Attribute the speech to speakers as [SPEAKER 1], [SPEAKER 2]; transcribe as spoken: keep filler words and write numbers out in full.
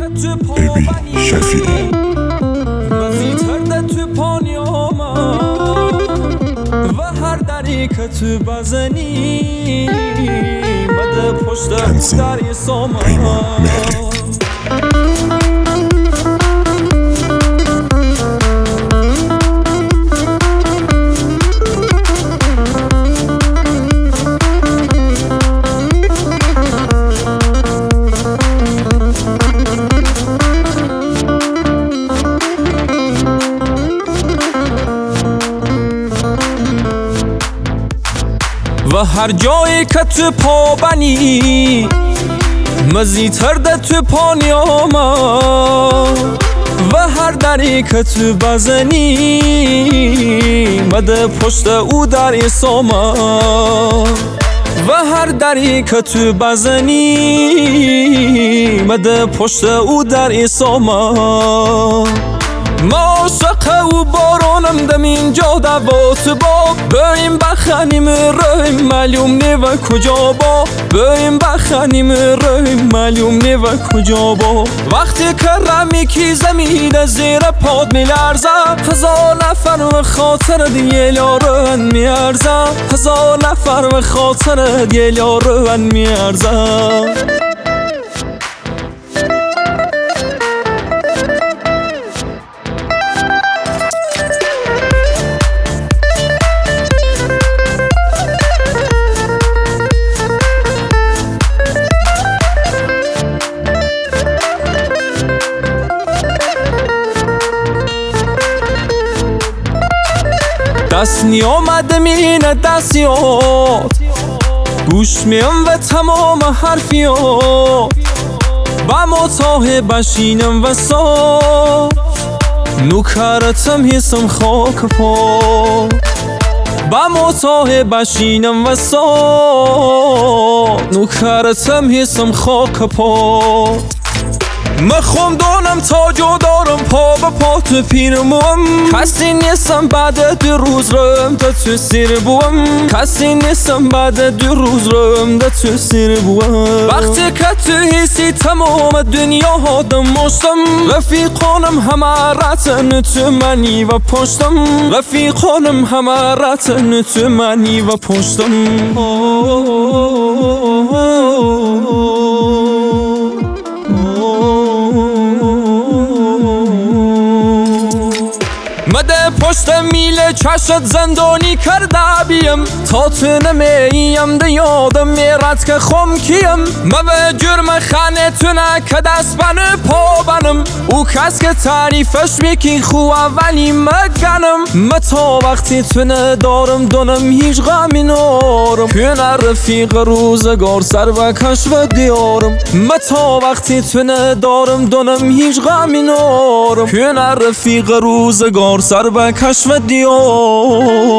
[SPEAKER 1] شفیعی
[SPEAKER 2] مزیتر تو پانیاما و هر دری که تو بزنی مده پشت دری ساما و هر جایی که تو پا بنی مزیتر ده تو پانیاما و هر دری که تو بزنی مده پشت او دری ساما و هر دری که تو بزنی مده پشت او دری ساما ما عاشق و بارانم دم اینجا دوات با بریم بخنیم ریم معلوم نه و کجا با بریم بخنیم ریم معلوم نه و کجا با وقتی که رمی کی زمین زیر پاد میلرزه هزار نفر و خاطر دیگه یارن میارزه هزار نفر و خاطر دیگه یارن میارزه دست نیامده مینه دستیات گوش میم و تمام حرفیات و متاه بشینم و سا نوکرتم حسم خاک پا و متاه بشینم و سا نوکرتم حسم خاک پا مخوام دانم تا جا دارم پا به پا تو پیرموم کسی نیستم بعد دو روز رم ده تو سیر بوم کسی نیستم بعد دو روز رم ده تو سیر بوم وقتی که تو حسی تمام دنیا هادم مشتم رفیقانم همه رتن تو منی و پشتم رفیقانم همه رتن تو منی و پشتم مده پشت میله چشت زندانی کرده بیم تا تو نمیم ده یادم میرد که خم کیم مبه جرم خانه تو نکه دست بنه پا بنم او کس که تعریفش میکی خواه ولی مگنم متا وقتی تو ندارم دونم هیچ غمی نارم کنه رفیق روزگار سر و کش و دیارم متا وقتی تو ندارم دونم هیچ غمی نارم کنه رفیق روزگار سر به کشف دیار